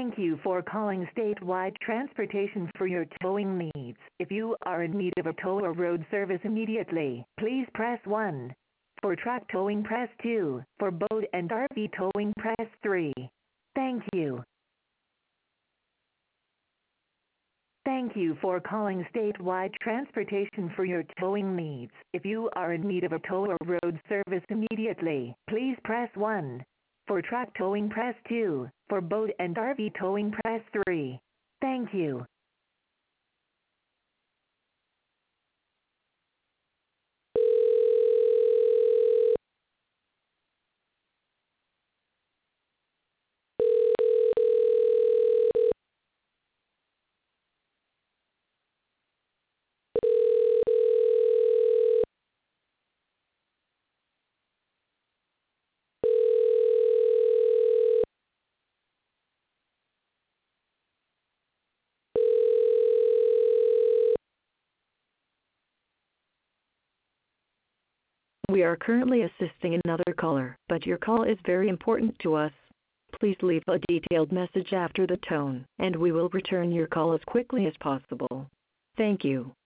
Thank you for calling Statewide Transportation for your towing needs. If you are in need of a tow or road service immediately, please press 1. For truck towing, press 2. For boat and RV towing, press 3. Thank you. Thank you for calling Statewide Transportation for your towing needs. If you are in need of a tow or road service immediately, please press 1. For truck towing, press 2. For boat and RV towing, press 3. Thank you. We are currently assisting another caller, but your call is very important to us. Please leave a detailed message after the tone, and we will return your call as quickly as possible. Thank you.